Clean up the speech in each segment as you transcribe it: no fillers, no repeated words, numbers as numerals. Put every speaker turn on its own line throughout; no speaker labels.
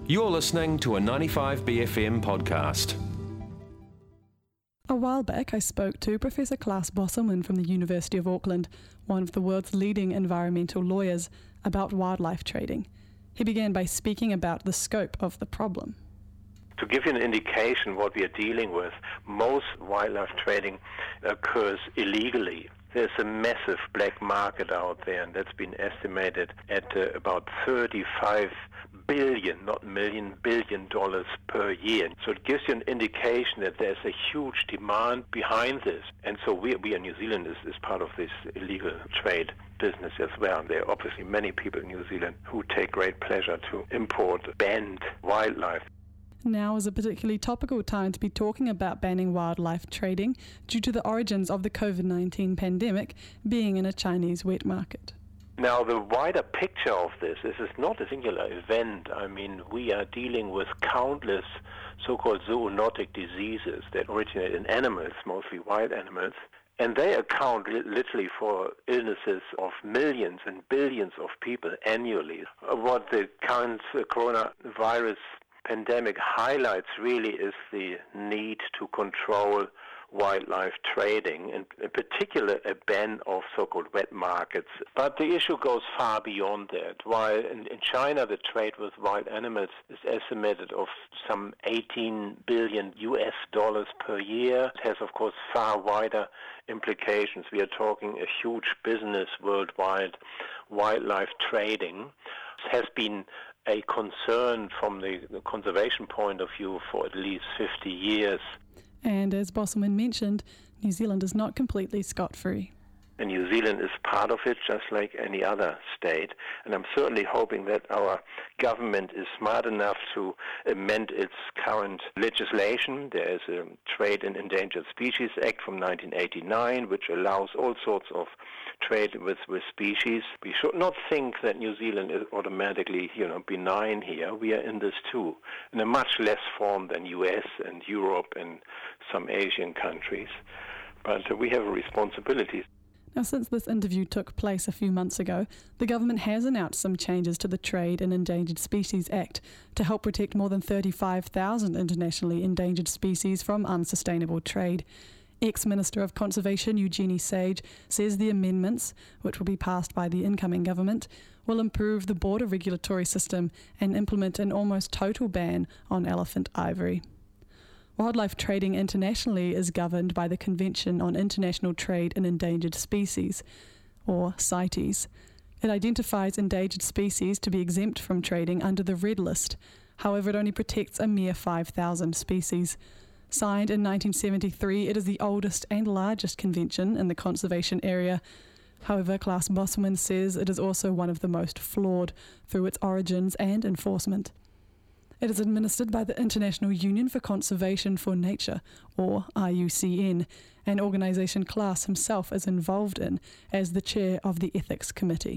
You're listening to a 95BFM podcast.
A while back, I spoke to Professor Klaas Bosselman from the University of Auckland, one of the world's leading environmental lawyers, about wildlife trading. He began by speaking about the scope of the problem.
To give you an indication what we are dealing with, most wildlife trading occurs illegally. There's a massive black market out there, and that's been estimated at about $35 billion, not million, billion dollars per year. So it gives you an indication that there's a huge demand behind this. And so we in New Zealand is part of this illegal trade business as well. There are obviously many people in New Zealand who take great pleasure to import banned wildlife.
Now is a particularly topical time to be talking about banning wildlife trading due to the origins of the COVID-19 pandemic being in a Chinese wet market.
Now, the wider picture of this is not a singular event. I mean, we are dealing with countless so-called zoonotic diseases that originate in animals, mostly wild animals, and they account literally for illnesses of millions and billions of people annually. What the current coronavirus pandemic highlights really is the need to control wildlife trading, and in particular a ban of so-called wet markets. But the issue goes far beyond that. While in China the trade with wild animals is estimated of some $18 billion per year, it has of course far wider implications. We are talking a huge business worldwide. Wildlife trading has been a concern from the conservation point of view for at least 50 years.
And as Bosselman mentioned, New Zealand is not completely scot-free.
And New Zealand is part of it, just like any other state. And I'm certainly hoping that our government is smart enough to amend its current legislation. There is a Trade in Endangered Species Act from 1989, which allows all sorts of trade with species. We should not think that New Zealand is automatically, benign here. We are in this too, in a much less form than US and Europe and some Asian countries. But we have a responsibility.
Now, since this interview took place a few months ago, the government has announced some changes to the Trade in Endangered Species Act to help protect more than 35,000 internationally endangered species from unsustainable trade. Ex-Minister of Conservation Eugenie Sage says the amendments, which will be passed by the incoming government, will improve the border regulatory system and implement an almost total ban on elephant ivory. Wildlife trading internationally is governed by the Convention on International Trade in Endangered Species, or CITES. It identifies endangered species to be exempt from trading under the Red List. However, it only protects a mere 5,000 species. Signed in 1973, it is the oldest and largest convention in the conservation area. However, Klaas Bosselman says it is also one of the most flawed through its origins and enforcement. It is administered by the International Union for Conservation for Nature, or IUCN, an organisation Klaas himself is involved in as the chair of the Ethics Committee.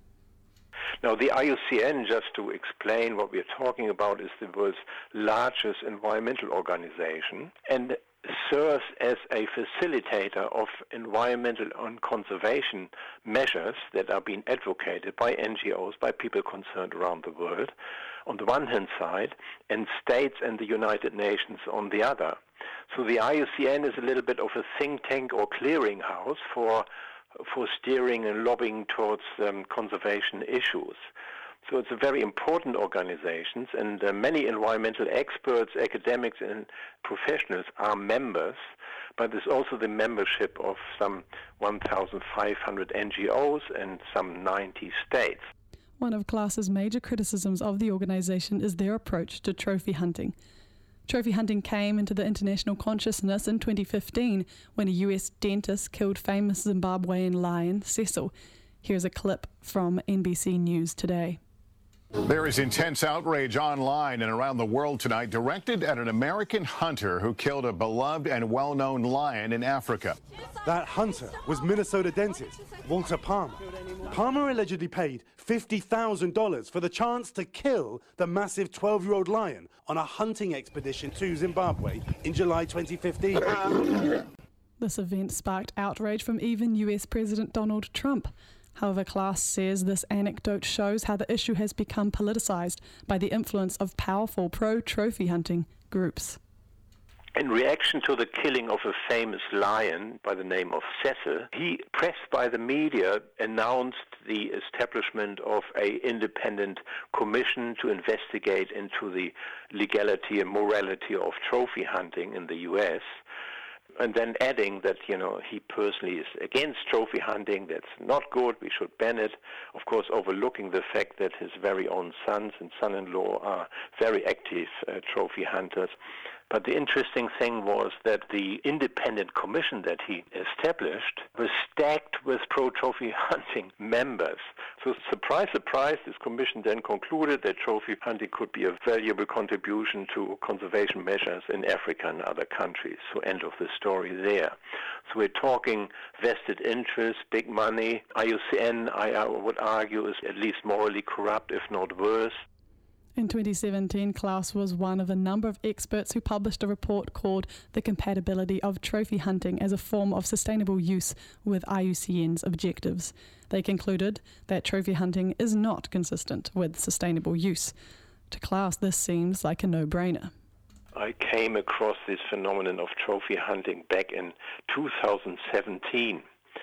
Now, the IUCN, just to explain what we are talking about, is the world's largest environmental organization and serves as a facilitator of environmental and conservation measures that are being advocated by NGOs, by people concerned around the world, on the one hand side, and states and the United Nations on the other. So the IUCN is a little bit of a think tank or clearinghouse for steering and lobbying towards conservation issues. So it's a very important organization, and many environmental experts, academics, and professionals are members, but there's also the membership of some 1,500 NGOs and some 90 states.
One of Klaas's major criticisms of the organisation is their approach to trophy hunting. Trophy hunting came into the international consciousness in 2015 when a US dentist killed famous Zimbabwean lion Cecil. Here's a clip from NBC News Today.
There is intense outrage online and around the world tonight directed at an American hunter who killed a beloved and well-known lion in Africa.
That hunter was Minnesota dentist Walter Palmer. Palmer allegedly paid $50,000 for the chance to kill the massive 12-year-old lion on a hunting expedition to Zimbabwe in July 2015.
This event sparked outrage from even US President Donald Trump. However, Klaas says this anecdote shows how the issue has become politicised by the influence of powerful pro-trophy hunting groups.
In reaction to the killing of a famous lion by the name of Cecil, he, pressed by the media, announced the establishment of an independent commission to investigate into the legality and morality of trophy hunting in the U.S., and then adding that, he personally is against trophy hunting, that's not good, we should ban it, of course overlooking the fact that his very own sons and son-in-law are very active trophy hunters. But the interesting thing was that the independent commission that he established was stacked with pro-trophy hunting members. So surprise, surprise, this commission then concluded that trophy hunting could be a valuable contribution to conservation measures in Africa and other countries. So end of the story there. So we're talking vested interest, big money. IUCN, I would argue, is at least morally corrupt, if not worse.
In 2017, Klaas was one of a number of experts who published a report called The Compatibility of Trophy Hunting as a Form of Sustainable Use with IUCN's Objectives. They concluded that trophy hunting is not consistent with sustainable use. To Klaas, this seems like a no-brainer.
I came across this phenomenon of trophy hunting back in 2017.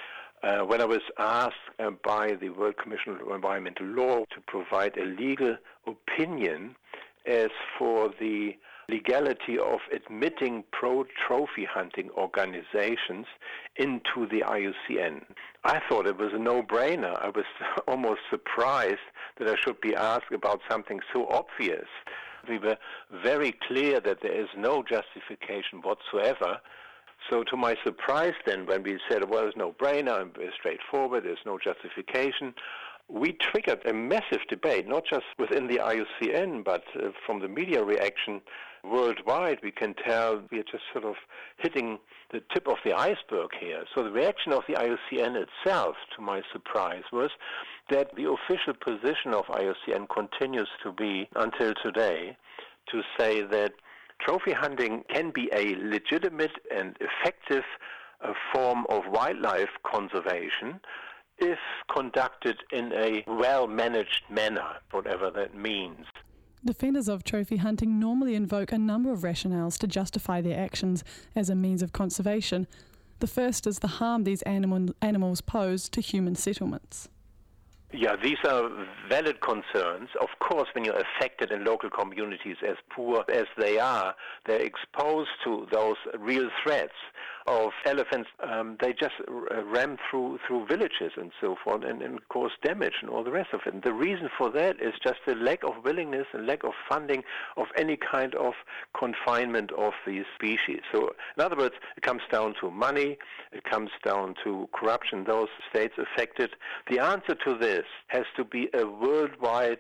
When I was asked by the World Commission on Environmental Law to provide a legal opinion as for the legality of admitting pro-trophy hunting organizations into the IUCN. I thought it was a no-brainer. I was almost surprised that I should be asked about something so obvious. We were very clear that there is no justification whatsoever. So to my surprise then, when we said, well, it's no brainer, and it's straightforward, there's no justification, we triggered a massive debate, not just within the IUCN, but from the media reaction worldwide. We can tell we are just sort of hitting the tip of the iceberg here. So the reaction of the IUCN itself, to my surprise, was that the official position of IUCN continues to be, until today, to say that trophy hunting can be a legitimate and effective form of wildlife conservation if conducted in a well-managed manner, whatever that means.
Defenders of trophy hunting normally invoke a number of rationales to justify their actions as a means of conservation. The first is the harm these animals pose to human settlements.
Yeah, these are valid concerns. Of course, when you're affected in local communities as poor as they are, they're exposed to those real threats of elephants. They just ram through villages and so forth and cause damage and all the rest of it. And the reason for that is just the lack of willingness and lack of funding of any kind of confinement of these species. So, in other words, it comes down to money, it comes down to corruption, those states affected. The answer to this has to be a worldwide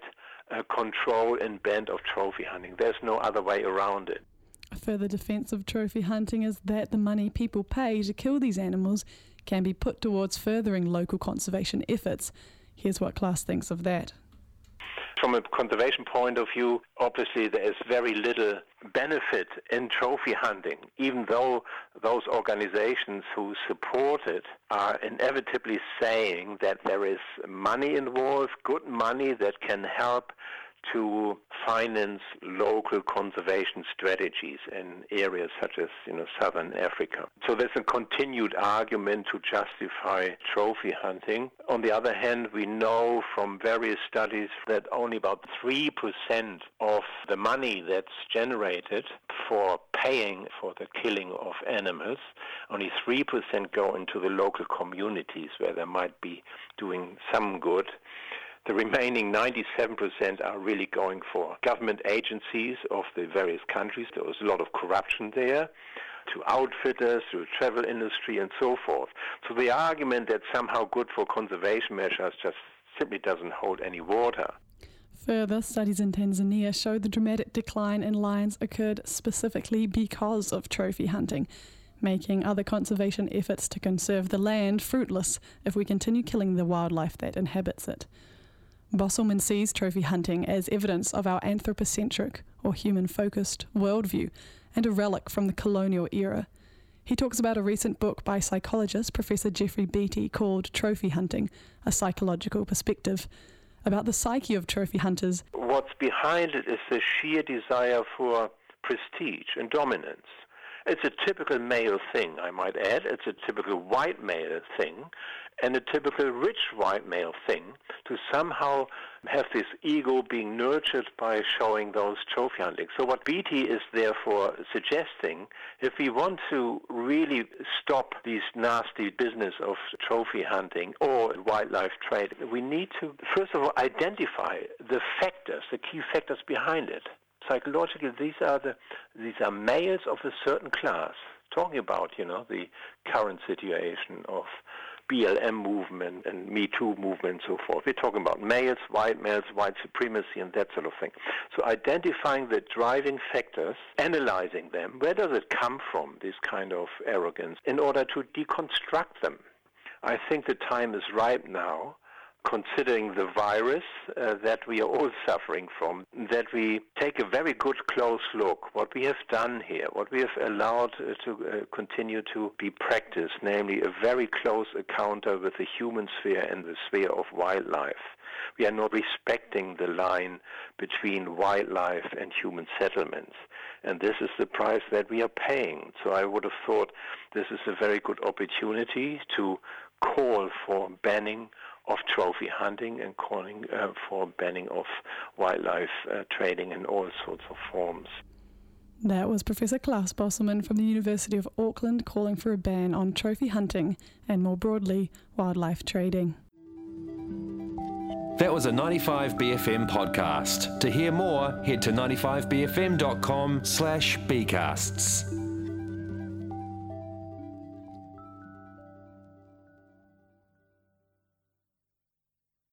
control and ban of trophy hunting. There's no other way around it.
A further defence of trophy hunting is that the money people pay to kill these animals can be put towards furthering local conservation efforts. Here's what Klaas thinks of that.
From a conservation point of view, obviously there is very little benefit in trophy hunting, even though those organizations who support it are inevitably saying that there is money involved, good money that can help to finance local conservation strategies in areas such as, southern Africa. So there's a continued argument to justify trophy hunting. On the other hand, we know from various studies that only about 3% of the money that's generated for paying for the killing of animals, only 3% go into the local communities where they might be doing some good. The remaining 97% are really going for government agencies of the various countries. There was a lot of corruption there, to outfitters, to the travel industry, and so forth. So the argument that somehow good for conservation measures just simply doesn't hold any water.
Further, studies in Tanzania showed the dramatic decline in lions occurred specifically because of trophy hunting, making other conservation efforts to conserve the land fruitless if we continue killing the wildlife that inhabits it. Bosselman sees trophy hunting as evidence of our anthropocentric or human-focused worldview and a relic from the colonial era. He talks about a recent book by psychologist Professor Geoffrey Beattie called Trophy Hunting, A Psychological Perspective, about the psyche of trophy hunters.
What's behind it is the sheer desire for prestige and dominance. It's a typical male thing, I might add. It's a typical white male thing and a typical rich white male thing to somehow have this ego being nurtured by showing those trophy hunting. So what Beattie is therefore suggesting, if we want to really stop this nasty business of trophy hunting or wildlife trade, we need to, first of all, identify the factors, the key factors behind it. Psychologically, these are males of a certain class. Talking about, the current situation of BLM movement and Me Too movement and so forth. We're talking about males, white supremacy, and that sort of thing. So identifying the driving factors, analyzing them, where does it come from, this kind of arrogance, in order to deconstruct them. I think the time is ripe now, considering the virus that we are all suffering from, that we take a very good close look what we have done here, what we have allowed to continue to be practiced, namely a very close encounter with the human sphere and the sphere of wildlife. We are not respecting the line between wildlife and human settlements. And this is the price that we are paying. So I would have thought this is a very good opportunity to call for banning of trophy hunting and calling for banning of wildlife trading in all sorts of forms.
That was Professor Klaus Bosselmann from the University of Auckland calling for a ban on trophy hunting and, more broadly, wildlife trading.
That was a 95BFM podcast. To hear more, head to 95bfm.com/bcasts.